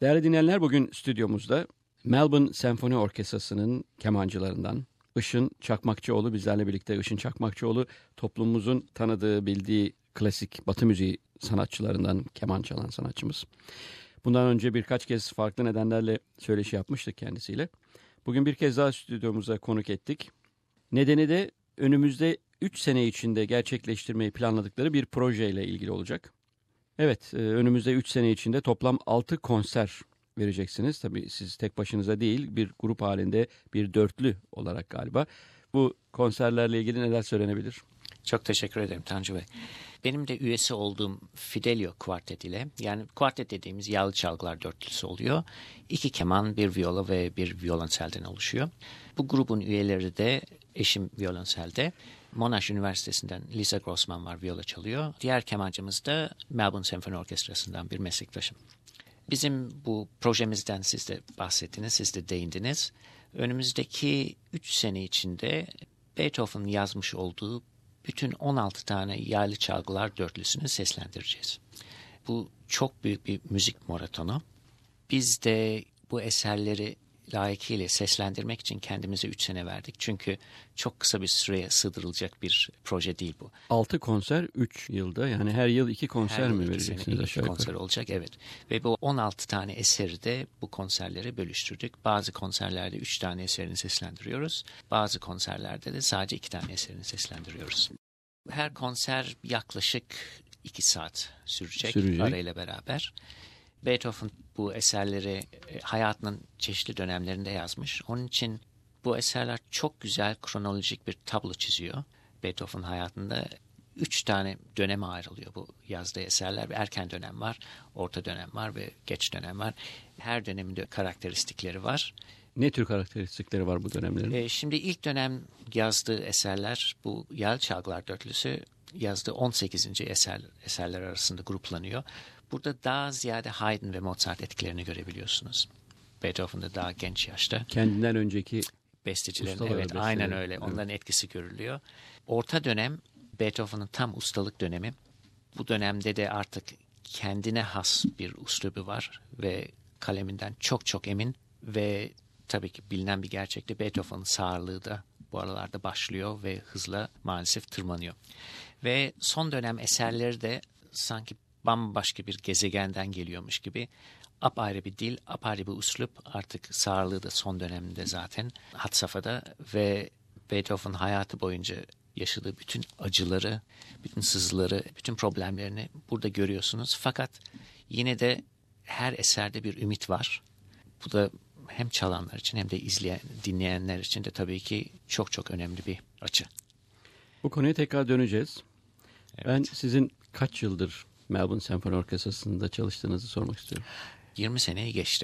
Değerli dinleyenler, bugün stüdyomuzda Melbourne Senfoni Orkestrası'nın kemancılarından Işın Çakmakçıoğlu bizlerle birlikte. Işın Çakmakçıoğlu toplumumuzun tanıdığı, bildiği klasik Batı müziği sanatçılarından, keman çalan sanatçımız. Bundan önce birkaç kez farklı nedenlerle söyleşi yapmıştık kendisiyle. Bugün bir kez daha stüdyomuza konuk ettik. Nedeni de önümüzde 3 sene içinde gerçekleştirmeyi planladıkları bir projeyle ilgili olacak. Evet, önümüzde 3 sene içinde toplam 6 konser vereceksiniz. Tabii siz tek başınıza değil, bir grup halinde, bir dörtlü olarak galiba. Bu konserlerle ilgili neler söylenebilir? Çok teşekkür ederim Tanju Bey. Benim de üyesi olduğum Fidelio Quartet ile, yani kuartet dediğimiz yağlı çalgılar dörtlüsü oluyor. 2 keman, 1 viola ve 1 violonselden oluşuyor. Bu grubun üyeleri de eşim violonselde. Monash Üniversitesi'nden Lisa Grossman var, viola çalıyor. Diğer kemancımız da Melbourne Senfoni Orkestrası'ndan bir meslektaşım. Bizim bu projemizden siz de bahsettiniz, siz de değindiniz. Önümüzdeki 3 sene içinde Beethoven'ın yazmış olduğu bütün 16 tane yaylı çalgılar dörtlüsünü seslendireceğiz. Bu çok büyük bir müzik maratonu. Biz de bu eserleri layıkıyla seslendirmek için kendimize 3 sene verdik. Çünkü çok kısa bir süreye sığdırılacak bir proje değil bu. 6 konser 3 yılda, yani her yıl 2 konser mi vereceksiniz aşağı yukarı? Konser olacak, evet. Ve bu 16 tane eseri de bu konserlere bölüştürdük. Bazı konserlerde 3 tane eserini seslendiriyoruz. Bazı konserlerde de sadece 2 tane eserini seslendiriyoruz. Her konser yaklaşık 2 saat sürecek. Arayla beraber. Beethoven bu eserleri hayatının çeşitli dönemlerinde yazmış. Onun için bu eserler çok güzel kronolojik bir tablo çiziyor. Beethoven hayatında 3 tane döneme ayrılıyor bu yazdığı eserler. Bir erken dönem var, orta dönem var ve geç dönem var. Her döneminde karakteristikleri var. Ne tür karakteristikleri var bu dönemlerin? Şimdi ilk dönem yazdığı eserler, bu yağlı çalgılar dörtlüsü yazdığı 18. eserler arasında gruplanıyor. Burada daha ziyade Haydn ve Mozart etkilerini görebiliyorsunuz. Beethoven'da daha genç yaşta. Kendinden önceki bestecilerin, evet, aynen öyle. Onların etkisi görülüyor. Orta dönem Beethoven'ın tam ustalık dönemi. Bu dönemde de artık kendine has bir üslubu var ve kaleminden çok çok emin ve tabii ki bilinen bir gerçekte Beethoven'ın sağırlığı da bu aralarda başlıyor ve hızla maalesef tırmanıyor. Ve son dönem eserleri de sanki bambaşka bir gezegenden geliyormuş gibi apayrı bir dil, apayrı bir üslup. Artık sağırlığı da son döneminde zaten had safhada ve Beethoven hayatı boyunca yaşadığı bütün acıları, bütün sızıları, bütün problemlerini burada görüyorsunuz. Fakat yine de her eserde bir ümit var. Bu da hem çalanlar için hem de dinleyenler için de tabii ki çok çok önemli bir açı. Bu konuya tekrar döneceğiz. Evet. Ben sizin kaç yıldır Melbourne Senfoni Orkestrası'nda çalıştığınızı sormak istiyorum. 20 seneyi geçti.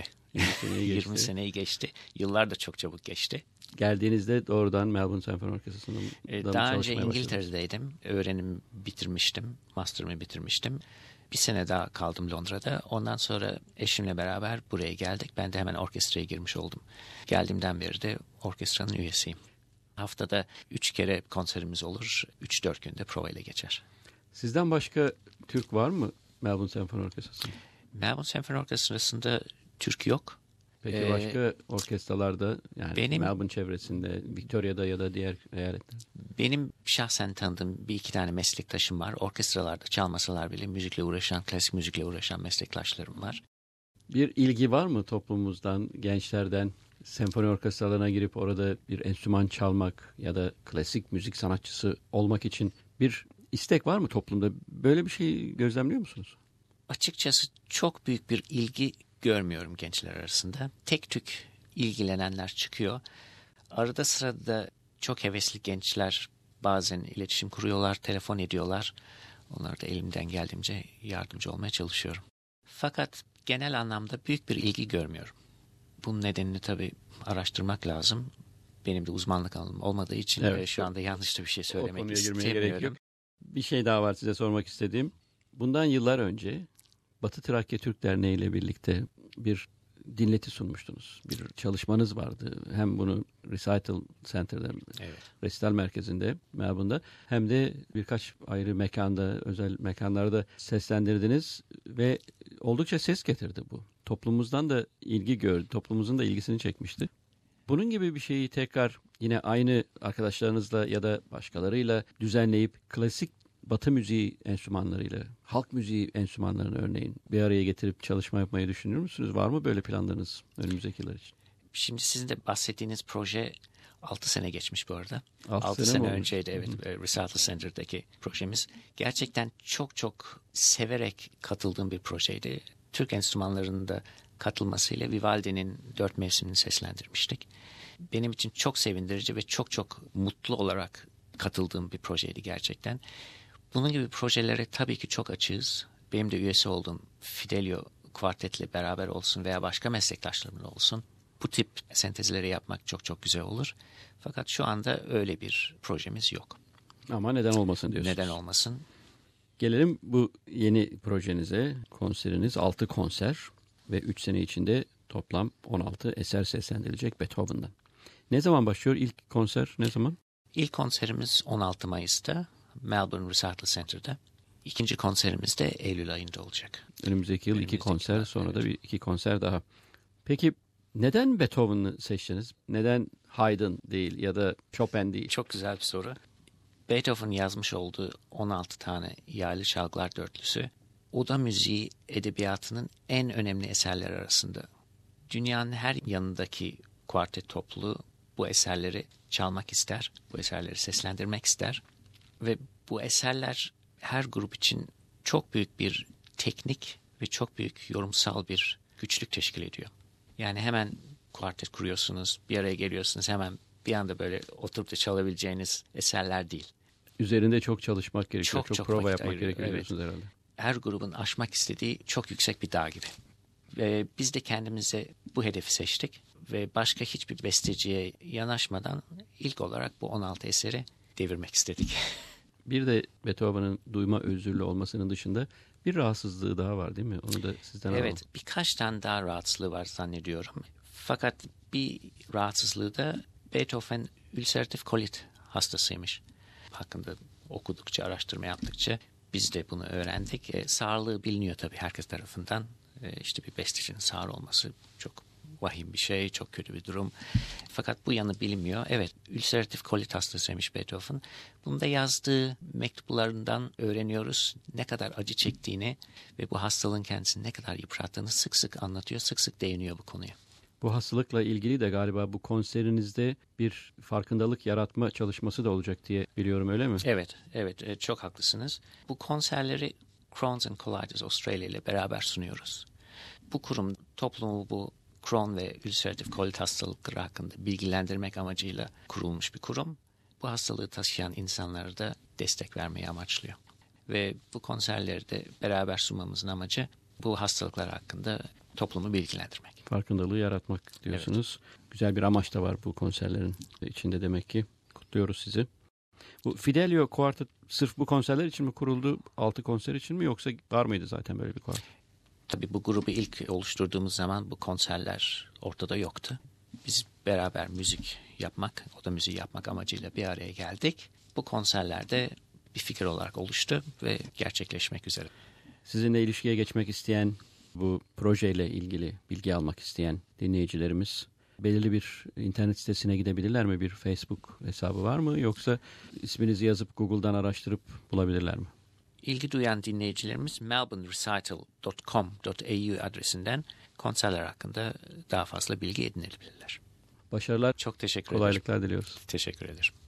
20 seneyi geçti. Yıllar da çok çabuk geçti. Geldiğinizde doğrudan Melbourne Senfoni Orkestrası'nda daha önce İngiltere'deydim. Öğrenim bitirmiştim. Master'ımı bitirmiştim. Bir sene daha kaldım Londra'da. Ondan sonra eşimle beraber buraya geldik. Ben de hemen orkestraya girmiş oldum. Geldiğimden beri de orkestranın üyesiyim. Haftada 3 kere konserimiz olur. 3-4 günde prova ile geçer. Sizden başka Türk var mı Melbourne Senfoni Orkestrası'nda? Melbourne Senfoni Orkestrası'nda Türk yok. Peki başka orkestralarda, yani Melbourne çevresinde, Victoria'da ya da diğer eyaletlerde? Benim şahsen tanıdığım 1-2 tane meslektaşım var. Orkestralarda çalmasalar bile müzikle uğraşan, klasik müzikle uğraşan meslektaşlarım var. Bir ilgi var mı toplumumuzdan, gençlerden senfoni orkestralarına girip orada bir enstrüman çalmak ya da klasik müzik sanatçısı olmak için bir istek var mı toplumda? Böyle bir şey gözlemliyor musunuz? Açıkçası çok büyük bir ilgi görmüyorum gençler arasında. Tek tük ilgilenenler çıkıyor. Arada sırada çok hevesli gençler bazen iletişim kuruyorlar, telefon ediyorlar. Onlara da elimden geldiğince yardımcı olmaya çalışıyorum. Fakat genel anlamda büyük bir ilgi görmüyorum. Bunun nedenini tabii araştırmak lazım. Benim de uzmanlık alanım olmadığı için şu anda yanlış da bir şey söylemek istemiyorum. Bir şey daha var size sormak istediğim. Bundan yıllar önce Batı Trakya Türk Derneği ile birlikte bir dinleti sunmuştunuz. Bir çalışmanız vardı. Hem bunu Recital Center'da, Resital Merkezi'nde, Melbourne'da, hem de birkaç ayrı mekanda, özel mekanlarda seslendirdiniz ve oldukça ses getirdi bu. toplumumuzdan da ilgi gördü. Toplumumuzun da ilgisini çekmişti. Bunun gibi bir şeyi tekrar yine aynı arkadaşlarınızla ya da başkalarıyla düzenleyip klasik Batı müziği enstrümanlarıyla, halk müziği enstrümanlarını örneğin bir araya getirip çalışma yapmayı düşünür müsünüz? Var mı böyle planlarınız önümüzdeki yıllar için? Şimdi sizin de bahsettiğiniz proje 6 sene geçmiş bu arada. 6 sene önceydi evet, Recital Center'daki projemiz. Gerçekten çok çok severek katıldığım bir projeydi. Türk enstrümanlarının da katılmasıyla Vivaldi'nin 4 mevsimini seslendirmiştik. Benim için çok sevindirici ve çok çok mutlu olarak katıldığım bir projeydi gerçekten. Bunun gibi projelere tabii ki çok açığız. Benim de üyesi olduğum Fidelio Quartet'le beraber olsun veya başka meslektaşlarımla olsun. Bu tip sentezleri yapmak çok çok güzel olur. Fakat şu anda öyle bir projemiz yok. Ama neden olmasın diyorsunuz. Neden olmasın? Gelelim bu yeni projenize, konseriniz 6 konser ve 3 sene içinde toplam 16 eser seslendirilecek Beethoven'dan. Ne zaman başlıyor ilk konser, ne zaman? İlk konserimiz 16 Mayıs'ta Melbourne Recital Center'da. İkinci konserimiz de Eylül ayında olacak. Önümüzdeki yıl 2 konser, sonra da 2 konser daha. Peki neden Beethoven'ı seçtiniz? Neden Haydn değil ya da Chopin değil? Çok güzel bir soru. Beethoven yazmış olduğu 16 tane yaylı çalgılar dörtlüsü, oda müziği edebiyatının en önemli eserleri arasında. Dünyanın her yanındaki kuartet topluluğu bu eserleri çalmak ister, bu eserleri seslendirmek ister ve bu eserler her grup için çok büyük bir teknik ve çok büyük yorumsal bir güçlük teşkil ediyor. Yani hemen kuartet kuruyorsunuz, bir araya geliyorsunuz, hemen bir anda böyle oturup da çalabileceğiniz eserler değil. Üzerinde çok çalışmak gerekiyor, çok prova yapmak gerekiyor diyorsunuz herhalde. Her grubun aşmak istediği çok yüksek bir dağ gibi. Ve biz de kendimize bu hedefi seçtik ve başka hiçbir besteciye yanaşmadan ilk olarak bu 16 eseri devirmek istedik. Bir de Beethoven'ın duyma özürlü olmasının dışında bir rahatsızlığı daha var değil mi? Onu da sizden alalım. Evet, birkaç tane daha rahatsızlığı var zannediyorum. Fakat bir rahatsızlığı da Beethoven ülseratif kolit hastasıymış. Hakkında okudukça, araştırma yaptıkça biz de bunu öğrendik. Sağlığı biliniyor tabii herkes tarafından. İşte bir bestecinin sağır olması çok vahim bir şey, çok kötü bir durum. Fakat bu yanı bilinmiyor. Evet, ülseratif kolit hastasıymış Beethoven. Bunu da yazdığı mektuplarından öğreniyoruz. Ne kadar acı çektiğini ve bu hastalığın kendisini ne kadar yıprattığını sık sık anlatıyor, sık sık değiniyor bu konuya. Bu hastalıkla ilgili de galiba bu konserinizde bir farkındalık yaratma çalışması da olacak diye biliyorum, öyle mi? Evet, çok haklısınız. Bu konserleri Crohn's and Colitis Australia ile beraber sunuyoruz. Bu kurum toplumu bu Crohn ve ülseratif kolit hastalıkları hakkında bilgilendirmek amacıyla kurulmuş bir kurum. Bu hastalığı taşıyan insanlara da destek vermeyi amaçlıyor. Ve bu konserleri de beraber sunmamızın amacı bu hastalıklar hakkında toplumu bilgilendirmek. Farkındalığı yaratmak diyorsunuz. Evet. Güzel bir amaç da var bu konserlerin içinde demek ki. Kutluyoruz sizi. Bu Fidelio Quartet sırf bu konserler için mi kuruldu? 6 konser için mi, yoksa var mıydı zaten böyle bir kuartet? Tabii bu grubu ilk oluşturduğumuz zaman bu konserler ortada yoktu. Biz beraber müzik yapmak, oda müziği yapmak amacıyla bir araya geldik. Bu konserlerde bir fikir olarak oluştu ve gerçekleşmek üzere. Sizinle ilişkiye geçmek isteyen, bu projeyle ilgili bilgi almak isteyen dinleyicilerimiz belirli bir internet sitesine gidebilirler mi? Bir Facebook hesabı var mı? Yoksa isminizi yazıp Google'dan araştırıp bulabilirler mi? İlgi duyan dinleyicilerimiz melbournerecital.com.au adresinden konserler hakkında daha fazla bilgi edinebilirler. Başarılar, çok teşekkür ederim. Kolaylıklar diliyoruz. Teşekkür ederim.